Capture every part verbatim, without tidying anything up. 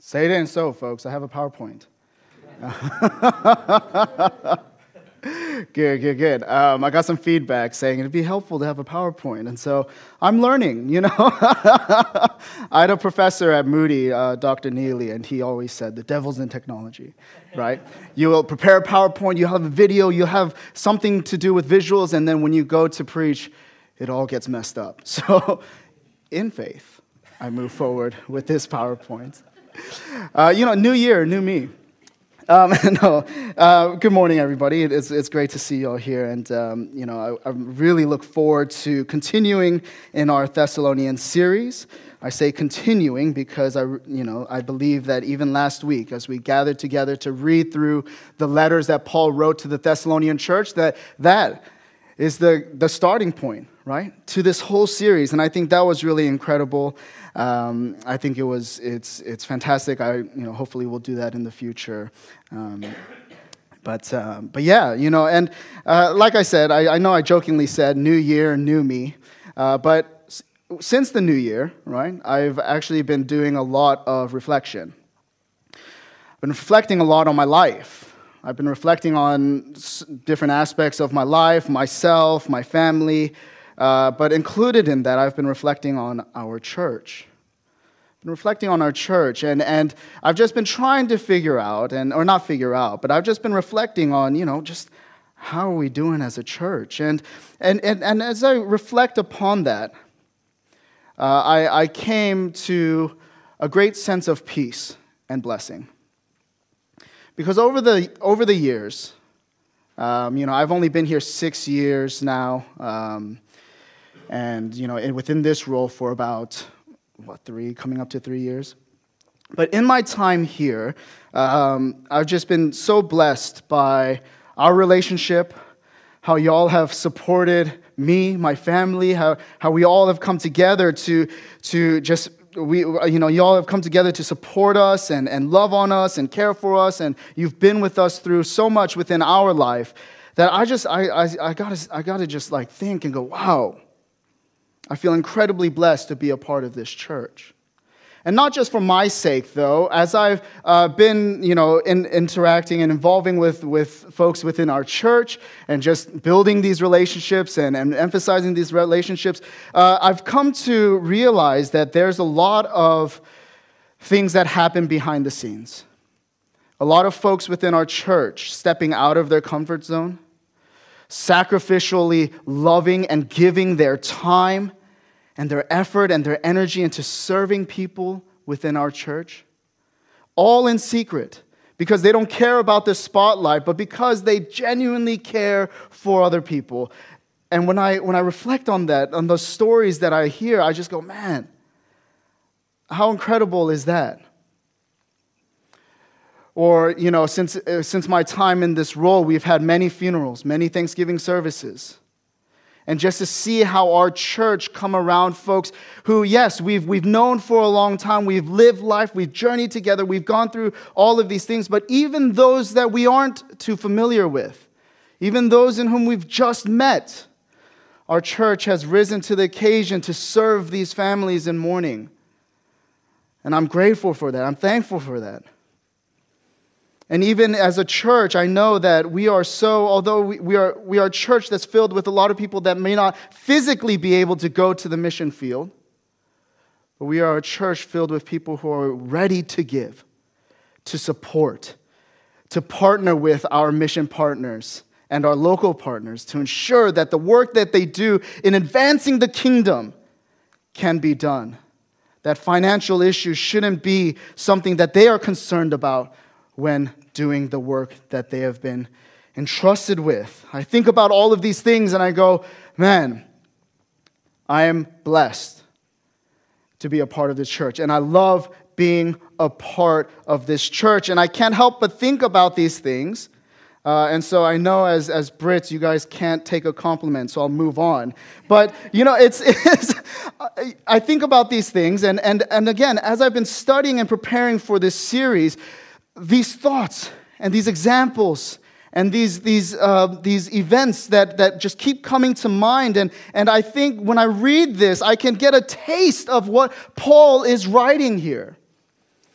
Say it ain't so, folks. I have a PowerPoint. Good, good, good. Um, I got some feedback saying it'd be helpful to have a PowerPoint, and so I'm learning, you know. I had a professor at Moody, uh, Doctor Neely, and he always said, the devil's in technology, right? You will prepare a PowerPoint, you have a video, you have something to do with visuals, and then when you go to preach, it all gets messed up. So, in faith, I move forward with this PowerPoint. Uh, you know, new year, new me. Um, no, uh, good morning, everybody. It's it's great to see you all here, and um, you know, I, I really look forward to continuing in our Thessalonian series. I say continuing because I, you know, I believe that even last week, as we gathered together to read through the letters that Paul wrote to the Thessalonian church, that that is the the starting point, right, to this whole series, and I think that was really incredible. Um, I think it was it's it's fantastic. I you know hopefully we'll do that in the future. Um, but uh, but yeah, you know, and uh, like I said, I, I know I jokingly said new year, new me, uh, but s- since the new year, right, I've actually been doing a lot of reflection. I've been reflecting a lot on my life. I've been reflecting on s- different aspects of my life, myself, my family. Uh, but included in that, I've been reflecting on our church. I've been reflecting on our church, and, and I've just been trying to figure out, and or not figure out, but I've just been reflecting on, you know, just how are we doing as a church? And and and, and as I reflect upon that, uh, I, I came to a great sense of peace and blessing. Because over the over the years, um, you know, I've only been here six years now. Um, And, you know, within this role for about, what, three, coming up to three years. But in my time here, um, I've just been so blessed by our relationship, how y'all have supported me, my family, how, how we all have come together to, to just, we, you know, y'all have come together to support us and, and love on us and care for us, and you've been with us through so much within our life that I just, I, I, I gotta, I gotta just like think and go, wow. I feel incredibly blessed to be a part of this church. And not just for my sake, though, as I've uh, been, you know, in, interacting and involving with, with folks within our church and just building these relationships and, and emphasizing these relationships, uh, I've come to realize that there's a lot of things that happen behind the scenes. A lot of folks within our church stepping out of their comfort zone, sacrificially loving and giving their time and their effort and their energy into serving people within our church, all in secret, because they don't care about the spotlight, but because they genuinely care for other people. And when I when I reflect on that, on those stories that I hear, I just go, man, how incredible is that? Or, you know, since uh, since my time in this role, we've had many funerals, many Thanksgiving services. And just to see how our church come around folks who, yes, we've we've known for a long time, we've lived life, we've journeyed together, we've gone through all of these things, but even those that we aren't too familiar with, even those in whom we've just met, our church has risen to the occasion to serve these families in mourning. And I'm grateful for that. I'm thankful for that. And even as a church, I know that we are so, although we, we are we are a church that's filled with a lot of people that may not physically be able to go to the mission field, but we are a church filled with people who are ready to give, to support, to partner with our mission partners and our local partners to ensure that the work that they do in advancing the kingdom can be done. That financial issues shouldn't be something that they are concerned about when doing the work that they have been entrusted with. I think about all of these things and I go, man, I am blessed to be a part of this church. And I love being a part of this church. And I can't help but think about these things. Uh, and so I know as, as Brits, you guys can't take a compliment, so I'll move on. But, you know, it's, it's I think about these things. And, and, and again, as I've been studying and preparing for this series, these thoughts and these examples and these these uh, these events that, that just keep coming to mind. And, and I think when I read this, I can get a taste of what Paul is writing here.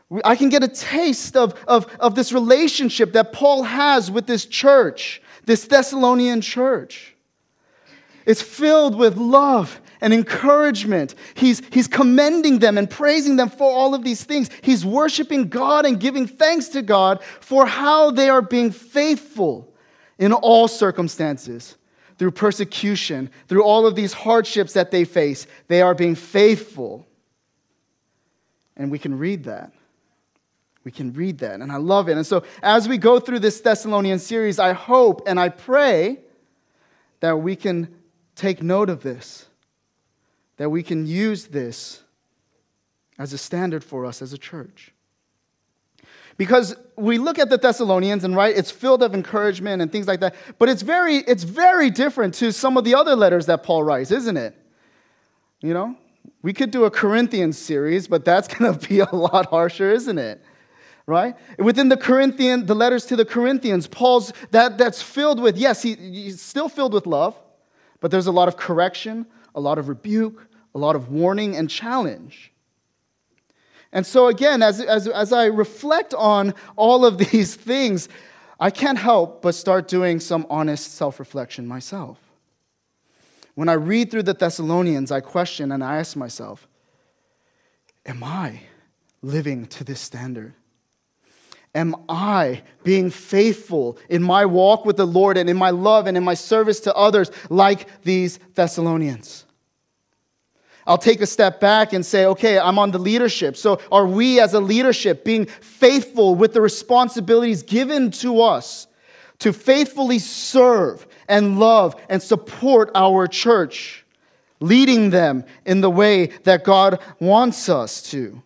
I can get a taste of, of, of this relationship that Paul has with this church, this Thessalonian church. It's filled with love and encouragement. He's, he's commending them and praising them for all of these things. He's worshiping God and giving thanks to God for how they are being faithful in all circumstances. Through persecution, through all of these hardships that they face, they are being faithful. And we can read that. We can read that, and I love it. And so as we go through this Thessalonian series, I hope and I pray that we can take note of this, that we can use this as a standard for us as a church. Because we look at the Thessalonians, and right, it's filled of encouragement and things like that, but it's very, it's very different to some of the other letters that Paul writes, isn't it? You know, we could do a Corinthians series, but that's going to be a lot harsher, isn't it? Right? Within the Corinthian, the letters to the Corinthians, Paul's, that, that's filled with, yes, he, he's still filled with love, but there's a lot of correction, a lot of rebuke, a lot of warning and challenge. And so again, as, as, as I reflect on all of these things, I can't help but start doing some honest self-reflection myself. When I read through the Thessalonians, I question and I ask myself, am I living to this standard? Am I being faithful in my walk with the Lord and in my love and in my service to others like these Thessalonians? I'll take a step back and say, okay, I'm on the leadership. So are we as a leadership being faithful with the responsibilities given to us to faithfully serve and love and support our church, leading them in the way that God wants us to?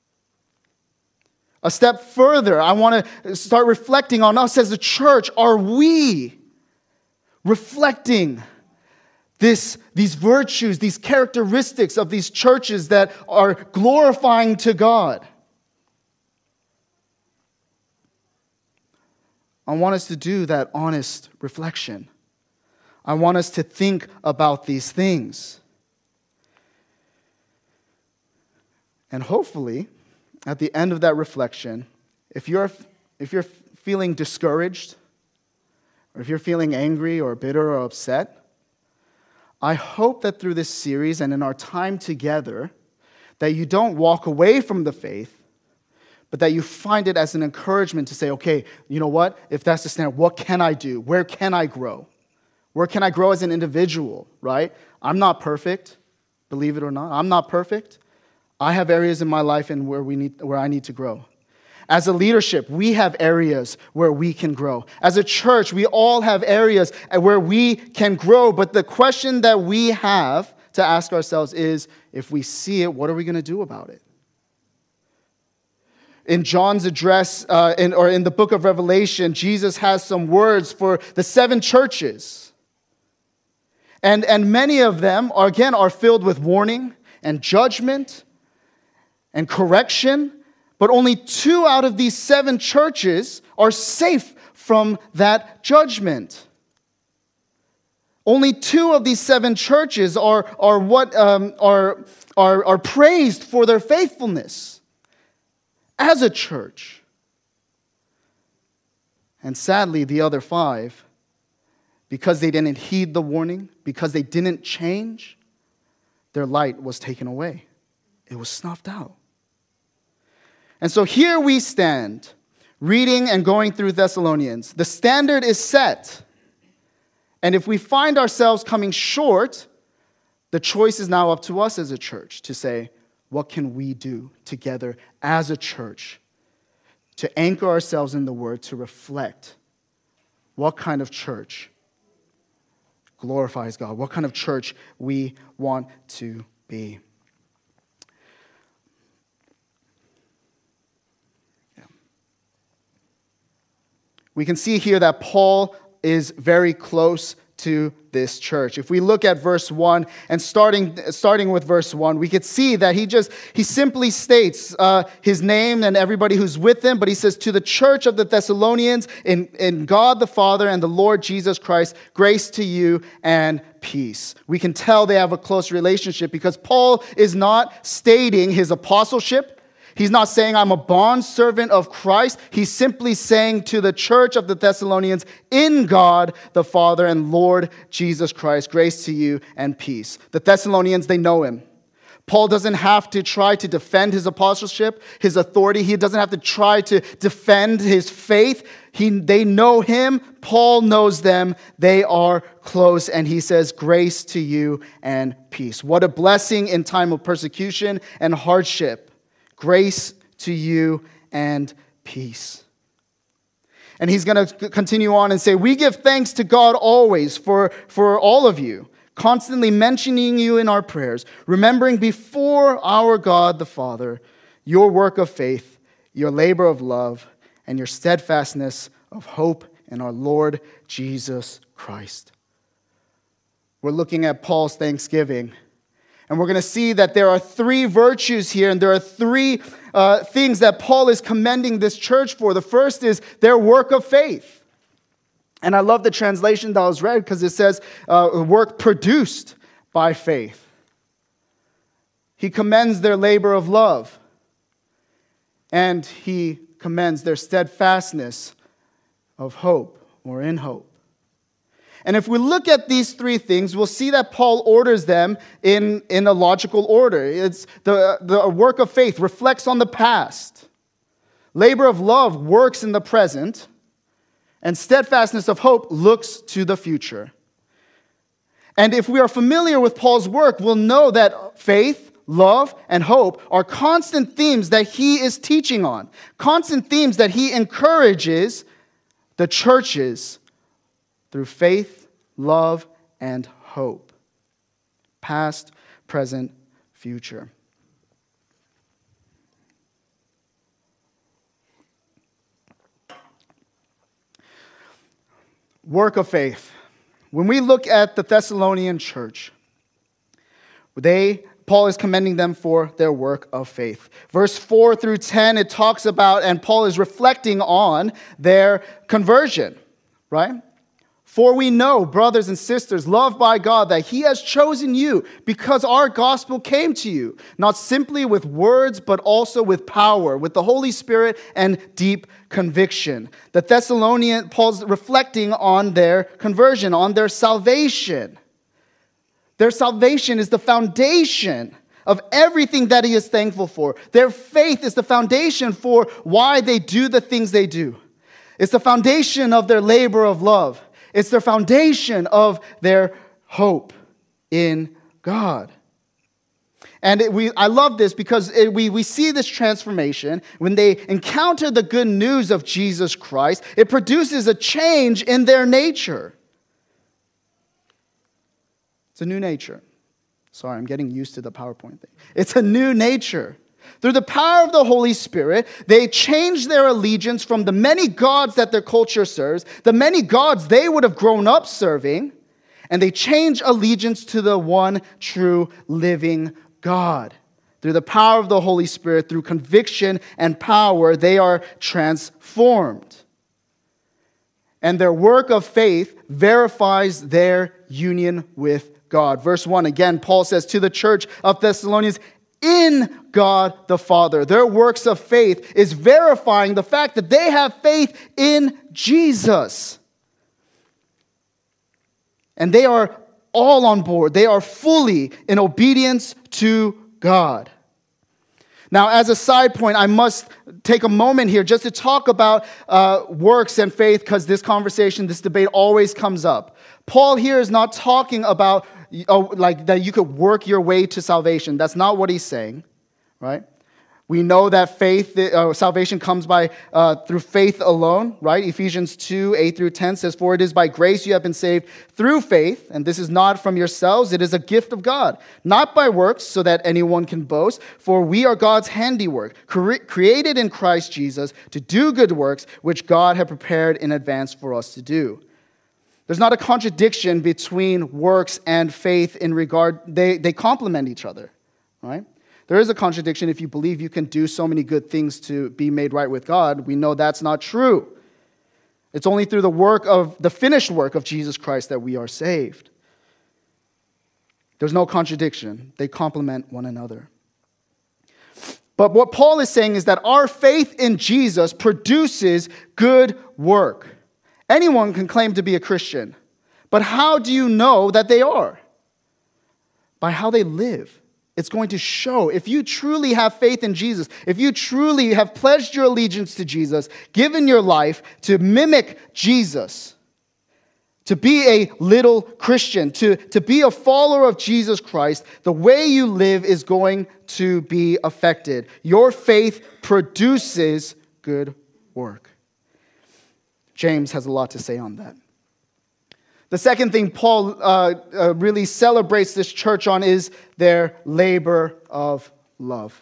A step further, I want to start reflecting on us as a church. Are we reflecting this, these virtues, these characteristics of these churches that are glorifying to God? I want us to do that honest reflection. I want us to think about these things. And hopefully, at the end of that reflection, if you're, if you're feeling discouraged, or if you're feeling angry or bitter or upset, I hope that through this series and in our time together, that you don't walk away from the faith, but that you find it as an encouragement to say, okay, you know what? If that's the standard, what can I do? Where can I grow? Where can I grow as an individual, right? I'm not perfect, believe it or not. I'm not perfect. I have areas in my life and where we need, where I need to grow. As a leadership, we have areas where we can grow. As a church, we all have areas where we can grow. But the question that we have to ask ourselves is, if we see it, what are we going to do about it? In John's address, uh, in, or in the book of Revelation, Jesus has some words for the seven churches. And, and many of them, are, again, are filled with warning and judgment and correction, but only two out of these seven churches are safe from that judgment. Only two of these seven churches are, are what um, are, are, are praised for their faithfulness as a church. And sadly, the other five, because they didn't heed the warning, because they didn't change, their light was taken away. It was snuffed out. And so here we stand, reading and going through Thessalonians. The standard is set. And if we find ourselves coming short, the choice is now up to us as a church to say, what can we do together as a church to anchor ourselves in the Word, to reflect what kind of church glorifies God, what kind of church we want to be. We can see here that Paul is very close to this church. If we look at verse one, and starting starting with verse one, we could see that he just, he simply states uh, his name and everybody who's with him, but he says, to the church of the Thessalonians, in, in God the Father and the Lord Jesus Christ, grace to you and peace. We can tell they have a close relationship because Paul is not stating his apostleship. He's not saying I'm a bondservant of Christ. He's simply saying to the church of the Thessalonians, in God the Father and Lord Jesus Christ, grace to you and peace. The Thessalonians, they know him. Paul doesn't have to try to defend his apostleship, his authority. He doesn't have to try to defend his faith. He, they know him. Paul knows them. They are close. And he says, grace to you and peace. What a blessing in time of persecution and hardship. Grace to you and peace. And he's going to continue on and say, we give thanks to God always for, for all of you, constantly mentioning you in our prayers, remembering before our God the Father your work of faith, your labor of love, and your steadfastness of hope in our Lord Jesus Christ. We're looking at Paul's thanksgiving, and we're going to see that there are three virtues here, and there are three uh, things that Paul is commending this church for. The first is their work of faith. And I love the translation that was read because it says uh, work produced by faith. He commends their labor of love. And he commends their steadfastness of hope or in hope. And if we look at these three things, we'll see that Paul orders them in, in a logical order. It's the, the work of faith reflects on the past. Labor of love works in the present. And steadfastness of hope looks to the future. And if we are familiar with Paul's work, we'll know that faith, love, and hope are constant themes that he is teaching on. Constant themes that he encourages the churches through faith, love, and hope. Past, present, future. Work of faith. When we look at the Thessalonian church, they, Paul is commending them for their work of faith. Verse four through ten, it talks about, and Paul is reflecting on their conversion, right? For we know, brothers and sisters, loved by God, that he has chosen you because our gospel came to you, not simply with words, but also with power, with the Holy Spirit and deep conviction. The Thessalonian, Paul's reflecting on their conversion, on their salvation. Their salvation is the foundation of everything that he is thankful for. Their faith is the foundation for why they do the things they do. It's the foundation of their labor of love. It's the foundation of their hope in God. And it, we, I love this because it, we, we see this transformation. When they encounter the good news of Jesus Christ, it produces a change in their nature. It's a new nature. Sorry, I'm getting used to the PowerPoint thing. It's a new nature. Through the power of the Holy Spirit, they change their allegiance from the many gods that their culture serves, the many gods they would have grown up serving, and they change allegiance to the one true living God. Through the power of the Holy Spirit, through conviction and power, they are transformed. And their work of faith verifies their union with God. Verse one, again, Paul says to the church of Thessalonians, in God the Father. Their works of faith is verifying the fact that they have faith in Jesus. And they are all on board. They are fully in obedience to God. Now, as a side point, I must take a moment here just to talk about uh, works and faith, because this conversation, this debate always comes up. Paul here is not talking about oh, like that you could work your way to salvation. That's not what he's saying, right? We know that faith, uh, salvation comes by uh, through faith alone, right? Ephesians two, eight through ten says, for it is by grace you have been saved through faith, and this is not from yourselves, it is a gift of God, not by works, so that anyone can boast, for we are God's handiwork, cre- created in Christ Jesus to do good works, which God had prepared in advance for us to do. There's not a contradiction between works and faith in regard, they, they complement each other, right? There is a contradiction if you believe you can do so many good things to be made right with God. We know that's not true. It's only through the work of, the finished work of Jesus Christ that we are saved. There's no contradiction. They complement one another. But what Paul is saying is that our faith in Jesus produces good work. Anyone can claim to be a Christian, but how do you know that they are? By how they live. It's going to show. If you truly have faith in Jesus, if you truly have pledged your allegiance to Jesus, given your life to mimic Jesus, to be a little Christian, to, to be a follower of Jesus Christ, the way you live is going to be affected. Your faith produces good work. James has a lot to say on that. The second thing Paul uh, uh, really celebrates this church on is their labor of love.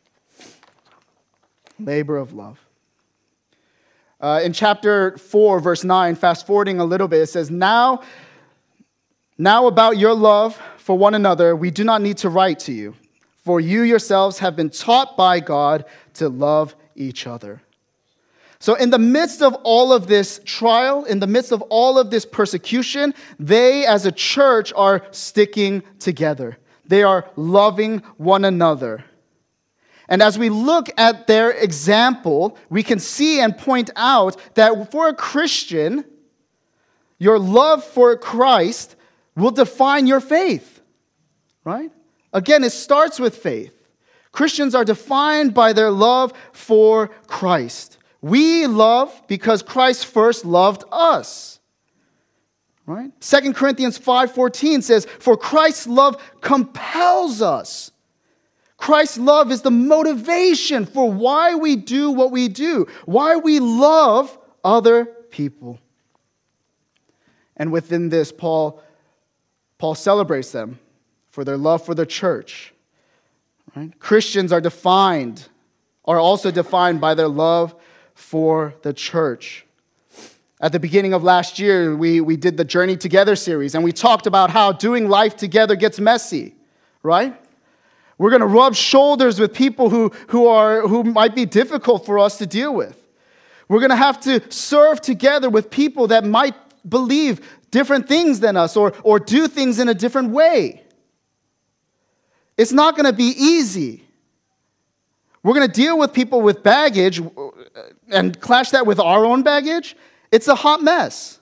Labor of love. Uh, in chapter four, verse nine, fast forwarding a little bit, it says, Now, now about your love for one another, we do not need to write to you, for you yourselves have been taught by God to love each other. So in the midst of all of this trial, in the midst of all of this persecution, they as a church are sticking together. They are loving one another. And as we look at their example, we can see and point out that for a Christian, your love for Christ will define your faith, right? Again, it starts with faith. Christians are defined by their love for Christ. We love because Christ first loved us. Right? Second Corinthians five fourteen says, For Christ's love compels us. Christ's love is the motivation for why we do what we do, why we love other people. And within this, Paul, Paul celebrates them for their love for the church. Right? Christians are defined, are also defined by their love for the church. At the beginning of last year, we, we did the Journey Together series, and we talked about how doing life together gets messy, right? We're going to rub shoulders with people who, who, are, who might be difficult for us to deal with. We're going to have to serve together with people that might believe different things than us or, or do things in a different way. It's not going to be easy. We're going to deal with people with baggage and clash that with our own baggage. It's a hot mess.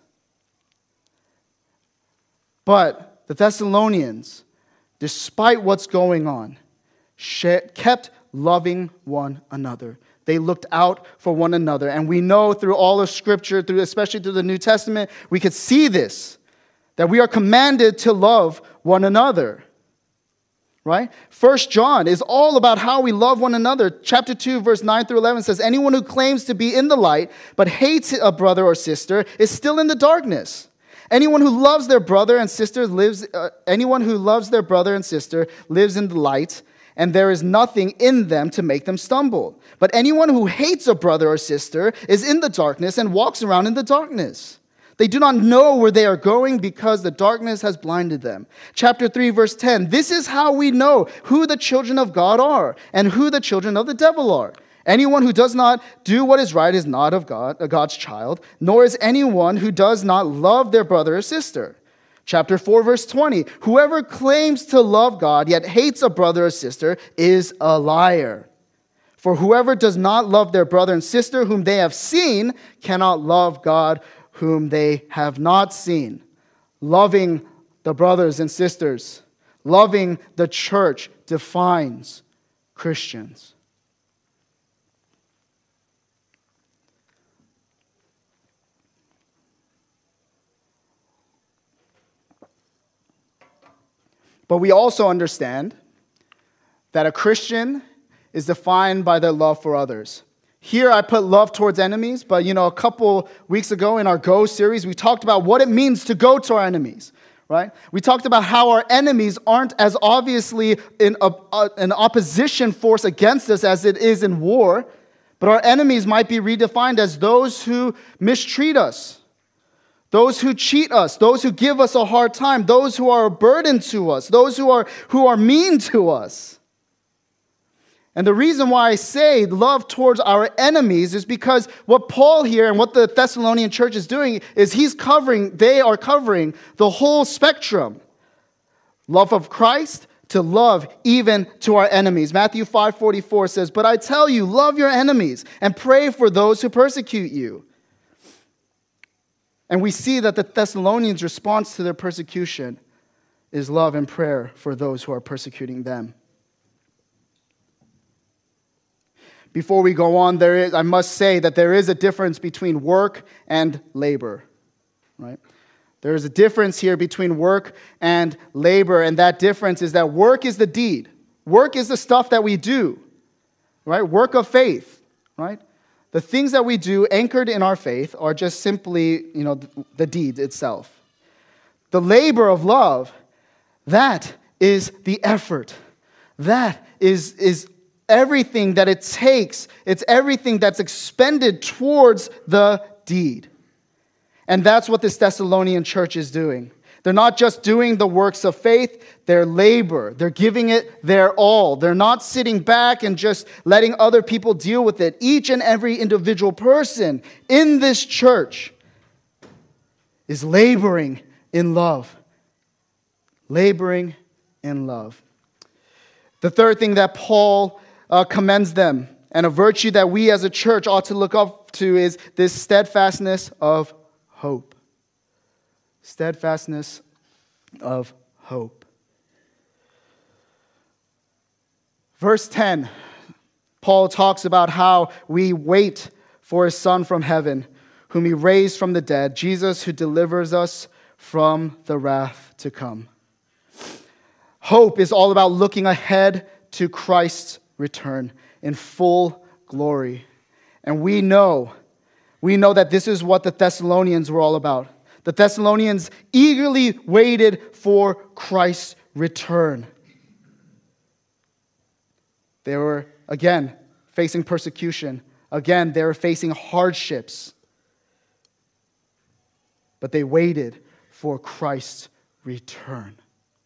But the Thessalonians, despite what's going on, kept loving one another. They looked out for one another. And we know through all of Scripture, through especially through the New Testament, we could see this, that we are commanded to love one another. Right? First John is all about how we love one another. Chapter two, verse nine through eleven says, Anyone who claims to be in the light but hates a brother or sister is still in the darkness. Anyone who loves their brother and sister lives. Uh, anyone who loves their brother and sister lives in the light, and there is nothing in them to make them stumble. But anyone who hates a brother or sister is in the darkness and walks around in the darkness. They do not know where they are going because the darkness has blinded them. Chapter three, verse ten. This is how we know who the children of God are and who the children of the devil are. Anyone who does not do what is right is not of God, a God's child, nor is anyone who does not love their brother or sister. Chapter four, verse twenty. Whoever claims to love God yet hates a brother or sister is a liar. For whoever does not love their brother and sister whom they have seen cannot love God whom they have not seen. Loving the brothers and sisters, loving the church defines Christians. But we also understand that a Christian is defined by their love for others. Here I put love towards enemies, but you know, a couple weeks ago in our Go series, we talked about what it means to go to our enemies, right? We talked about how our enemies aren't as obviously in a, a, an opposition force against us as it is in war, but our enemies might be redefined as those who mistreat us, those who cheat us, those who give us a hard time, those who are a burden to us, those who are, who are mean to us. And the reason why I say love towards our enemies is because what Paul here and what the Thessalonian church is doing is he's covering, they are covering the whole spectrum. Love of Christ to to love even to our enemies. Matthew five forty-four says, "But I tell you, love your enemies and pray for those who persecute you." And we see that the Thessalonians' response to their persecution is love and prayer for those who are persecuting them. Before we go on, there is, I must say that there is a difference between work and labor, right? There is a difference here between work and labor, and that difference is that work is the deed. Work is the stuff that we do, right? Work of faith, right? The things that we do anchored in our faith are just simply, you know, the deed itself. The labor of love, that is the effort. That is, is everything that it takes. It's everything that's expended towards the deed. And that's what this Thessalonian church is doing. They're not just doing the works of faith, they're labor. They're giving it their all. They're not sitting back and just letting other people deal with it. Each and every individual person in this church is laboring in love. Laboring in love. The third thing that Paul uh, commends them, and a virtue that we as a church ought to look up to, is this steadfastness of hope. Steadfastness of hope. Verse ten, Paul talks about how we wait for his Son from heaven, whom he raised from the dead, Jesus, who delivers us from the wrath to come. Hope is all about looking ahead to Christ's return in full glory. And we know, we know that this is what the Thessalonians were all about. The Thessalonians eagerly waited for Christ's return. They were, again, facing persecution. Again, they were facing hardships. But they waited for Christ's return.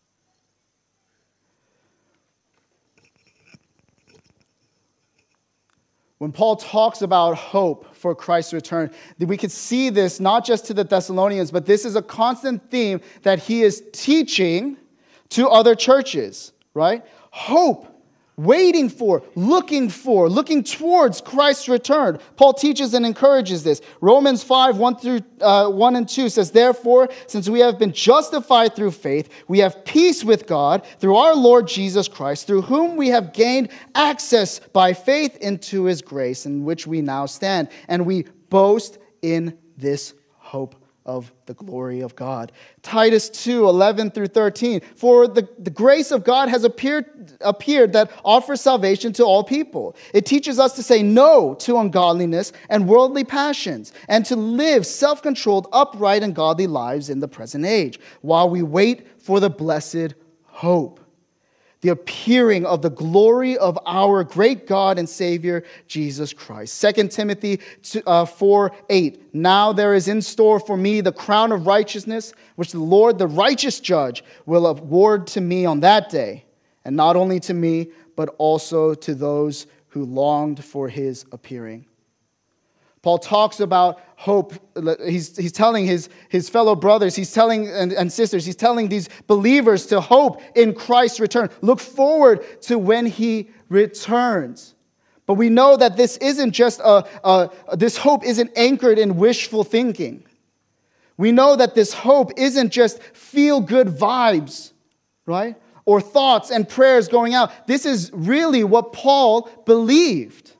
When Paul talks about hope for Christ's return, we could see this not just to the Thessalonians, but this is a constant theme that he is teaching to other churches, right? Hope, waiting for, looking for, looking towards Christ's return. Paul teaches and encourages this. Romans five, one through uh, one and two says, "Therefore, since we have been justified through faith, we have peace with God through our Lord Jesus Christ, through whom we have gained access by faith into his grace, in which we now stand. And we boast in this hope of the glory of God." Titus two, eleven through thirteen. "For the, the grace of God has appeared, appeared that offers salvation to all people. It teaches us to say no to ungodliness and worldly passions, and to live self-controlled, upright, and godly lives in the present age, while we wait for the blessed hope, the appearing of the glory of our great God and Savior, Jesus Christ." Second Timothy four, eight. "Now there is in store for me the crown of righteousness, which the Lord, the righteous judge, will award to me on that day. And not only to me, but also to those who longed for his appearing." Paul talks about hope. He's, he's telling his, his fellow brothers, he's telling and, and sisters, he's telling these believers to hope in Christ's return. Look forward to when he returns. But we know that this isn't just a, a this hope isn't anchored in wishful thinking. We know that this hope isn't just feel-good vibes, right? Or thoughts and prayers going out. This is really what Paul believed.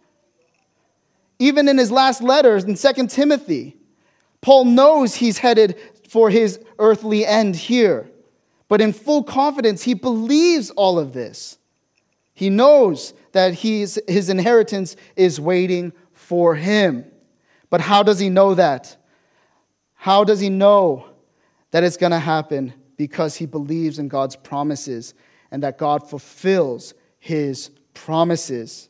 Even in his last letters in Second Timothy, Paul knows he's headed for his earthly end here. But in full confidence, he believes all of this. He knows that he's, his inheritance is waiting for him. But how does he know that? How does he know that it's going to happen? Because he believes in God's promises and that God fulfills his promises.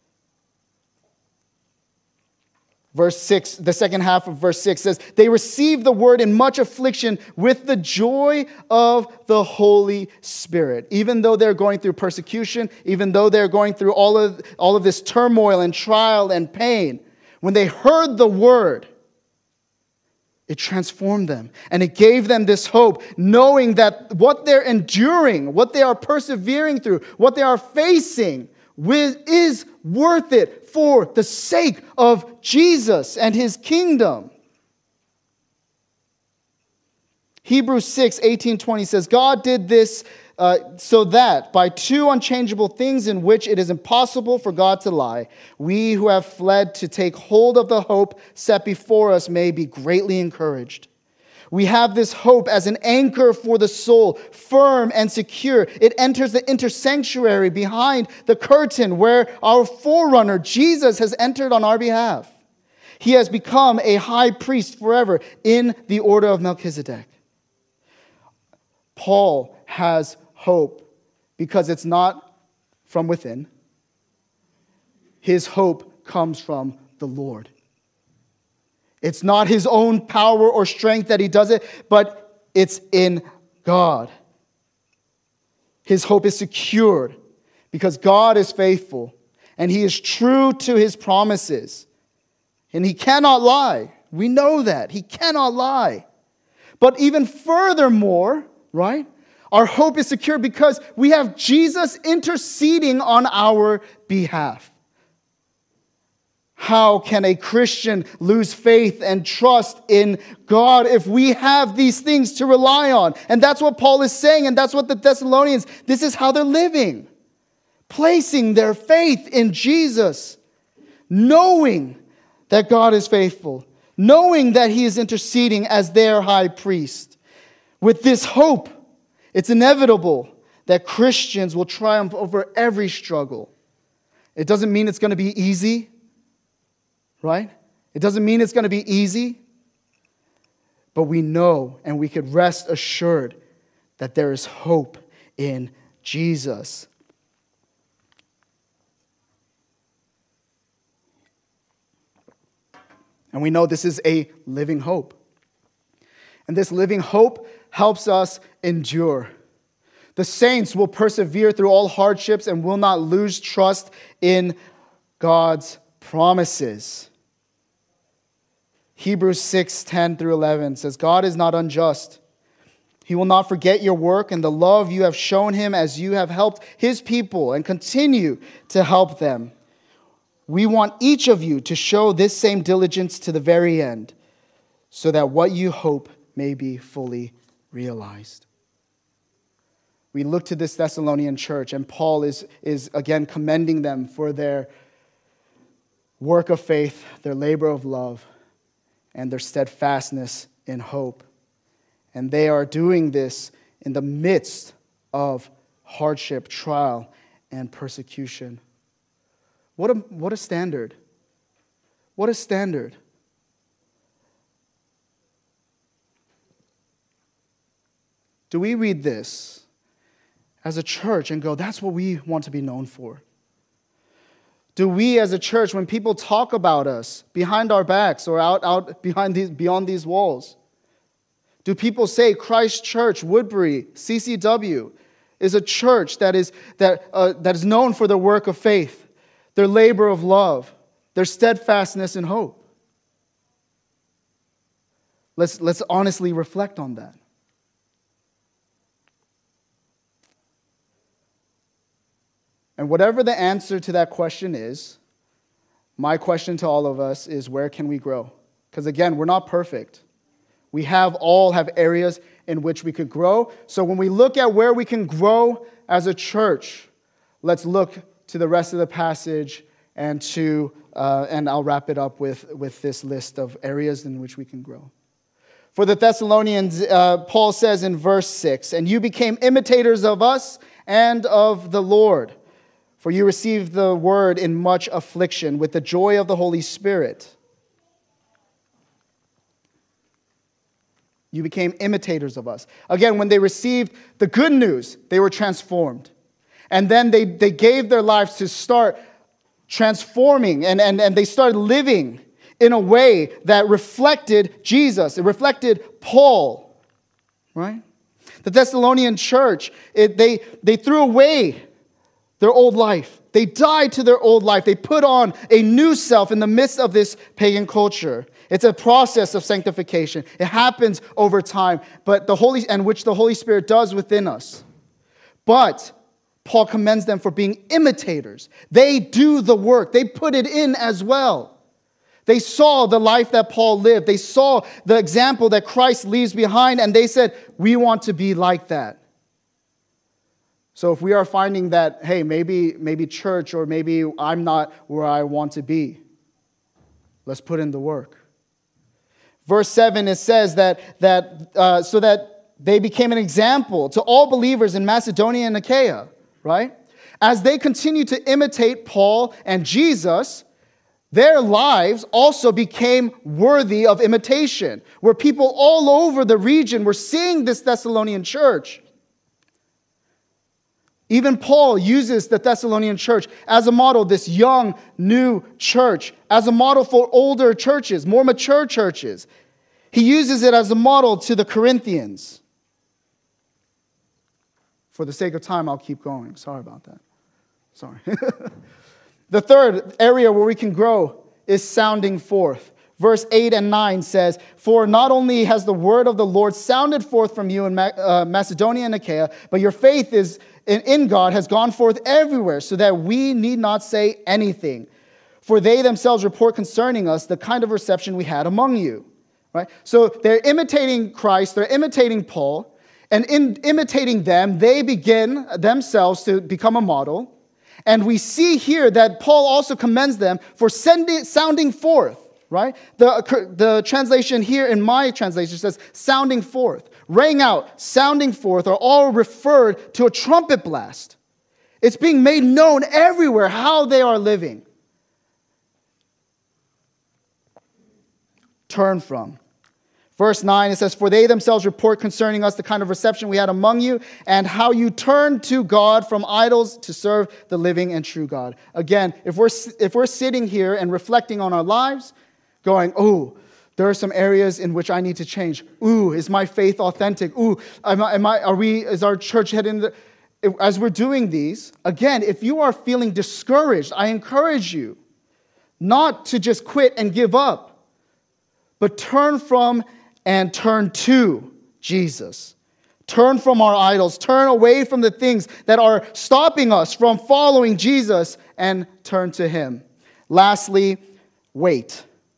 Verse six, the second half of verse six says, "They received the word in much affliction with the joy of the Holy Spirit." Even though they're going through persecution, even though they're going through all of, all of this turmoil and trial and pain, when they heard the word, It transformed them. And it gave them this hope, knowing that what they're enduring, what they are persevering through, what they are facing with, is worth it for the sake of Jesus and his kingdom. Hebrews six, eighteen, twenty says, God did this uh, so that by two unchangeable things in which it is impossible for God to lie, we who have fled to take hold of the hope set before us may be greatly encouraged. We have this hope as an anchor for the soul, firm and secure. It enters the intersanctuary behind the curtain where our forerunner, Jesus, has entered on our behalf. He has become a high priest forever in the order of Melchizedek. Paul has hope because it's not from within. His hope comes from the Lord. It's not his own power or strength that he does it, but it's in God. His hope is secured because God is faithful and he is true to his promises. And he cannot lie. We know that. He cannot lie. But even furthermore, right? Our hope is secure because we have Jesus interceding on our behalf. How can a Christian lose faith and trust in God if we have these things to rely on? And that's what Paul is saying, and that's what the Thessalonians, this is how they're living. Placing their faith in Jesus, knowing that God is faithful, knowing that he is interceding as their high priest. With this hope, it's inevitable that Christians will triumph over every struggle. It doesn't mean it's going to be easy, right? It doesn't mean it's going to be easy, but we know and we could rest assured that there is hope in Jesus. And we know this is a living hope. And this living hope helps us endure. The saints will persevere through all hardships and will not lose trust in God's promises. Hebrews six, ten through eleven says, God is not unjust. He will not forget your work and the love you have shown him as you have helped his people and continue to help them. We want each of you to show this same diligence to the very end, so that what you hope may be fully realized. We look to this Thessalonian church, and Paul is, is again commending them for their work of faith, their labor of love, and their steadfastness in hope. And they are doing this in the midst of hardship, trial, and persecution. What a, what a standard. What a standard. Do we read this as a church and go, that's what we want to be known for? Do we as a church, when people talk about us behind our backs or out, out behind these, beyond these walls, do people say Christ Church, Woodbury, C C W is a church that is, that, uh, that is known for their work of faith, their labor of love, their steadfastness and hope? Let's, let's honestly reflect on that. And whatever the answer to that question is, my question to all of us is, where can we grow? Because again, we're not perfect. We have all have areas in which we could grow. So when we look at where we can grow as a church, let's look to the rest of the passage and to uh, and I'll wrap it up with, with this list of areas in which we can grow. For the Thessalonians, uh, Paul says in verse six, and you became imitators of us and of the Lord, for you received the word in much affliction with the joy of the Holy Spirit. You became imitators of us. Again, when they received the good news, they were transformed. And then they, they gave their lives to start transforming, and, and, and they started living in a way that reflected Jesus. It reflected Paul, right? The Thessalonian church, it, they, they threw away their old life. They died to their old life. They put on a new self in the midst of this pagan culture. It's a process of sanctification. It happens over time, but the Holy and which the Holy Spirit does within us. But Paul commends them for being imitators. They do the work. They put it in as well. They saw the life that Paul lived. They saw the example that Christ leaves behind, and they said, we want to be like that. So if we are finding that, hey, maybe, maybe church or maybe I'm not where I want to be, let's put in the work. Verse seven, it says that, that uh, so that they became an example to all believers in Macedonia and Achaia, right? As they continue to imitate Paul and Jesus, their lives also became worthy of imitation, where people all over the region were seeing this Thessalonian church. Even Paul uses the Thessalonian church as a model, this young, new church, as a model for older churches, more mature churches. He uses it as a model to the Corinthians. For the sake of time, I'll keep going. Sorry about that. Sorry. The third area where we can grow is sounding forth. Verse eight and nine says, for not only has the word of the Lord sounded forth from you in Macedonia and Achaia, but your faith is in God has gone forth everywhere, so that we need not say anything. For they themselves report concerning us the kind of reception we had among you. Right? So they're imitating Christ, they're imitating Paul, and in imitating them, they begin themselves to become a model. And we see here that Paul also commends them for sending, sounding forth, right? The, the translation here in my translation says sounding forth. Raying out, sounding forth are all referred to a trumpet blast. It's being made known everywhere how they are living. Turn from. Verse nine, it says, for they themselves report concerning us the kind of reception we had among you and how you turned to God from idols to serve the living and true God. Again, if we're, if we're sitting here and reflecting on our lives, going, oh, there are some areas in which I need to change. Ooh, is my faith authentic? Ooh, am I, am I, are we, is our church heading the... As we're doing these, again, if you are feeling discouraged, I encourage you not to just quit and give up, but turn from and turn to Jesus. Turn from our idols. Turn away from the things that are stopping us from following Jesus and turn to Him. Lastly, wait.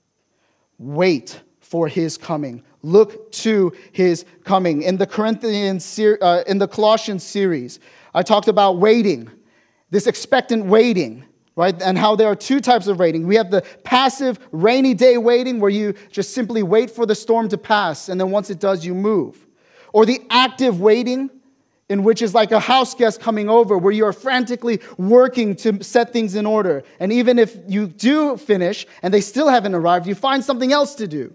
Wait for His coming. Look to His coming. In the Corinthians, uh, in the Colossians series, I talked about waiting, this expectant waiting. Right? And how there are two types of waiting. We have the passive rainy day waiting where you just simply wait for the storm to pass and then once it does, you move. Or the active waiting in which is like a house guest coming over where you are frantically working to set things in order. And even if you do finish and they still haven't arrived, you find something else to do.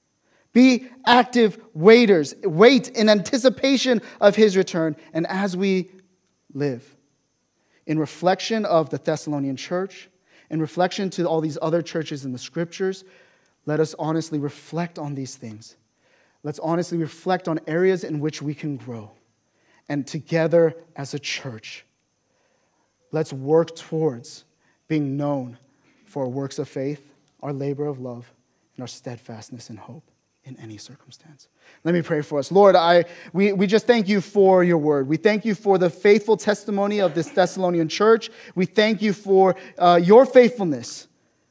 Be active waiters. Wait in anticipation of His return and as we live. In reflection of the Thessalonian church, in reflection to all these other churches in the scriptures, let us honestly reflect on these things. Let's honestly reflect on areas in which we can grow. And together as a church, let's work towards being known for our works of faith, our labor of love, and our steadfastness in hope in any circumstance. Let me pray for us. Lord, I we, we just thank you for your word. We thank you for the faithful testimony of this Thessalonian church. We thank you for uh, your faithfulness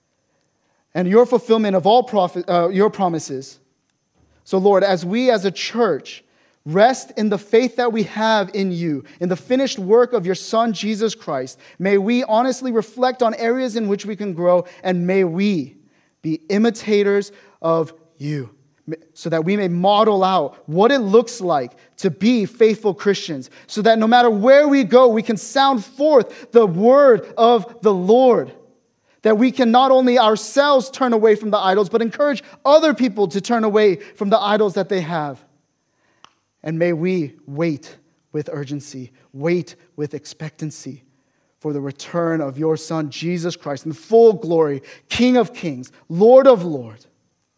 and your fulfillment of all prophet, uh, your promises. So, Lord, as we as a church rest in the faith that we have in you, in the finished work of your Son, Jesus Christ, may we honestly reflect on areas in which we can grow, and may we be imitators of you, so that we may model out what it looks like to be faithful Christians, so that no matter where we go, we can sound forth the word of the Lord, that we can not only ourselves turn away from the idols, but encourage other people to turn away from the idols that they have. And may we wait with urgency, wait with expectancy for the return of your Son, Jesus Christ, in full glory, King of kings, Lord of lords,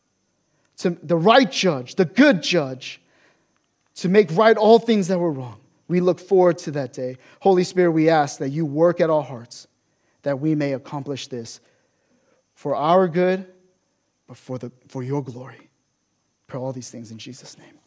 to the right judge, the good judge, to make right all things that were wrong. We look forward to that day. Holy Spirit, we ask that you work at our hearts, that we may accomplish this for our good, but for, the, for your glory. Pray all these things in Jesus' name.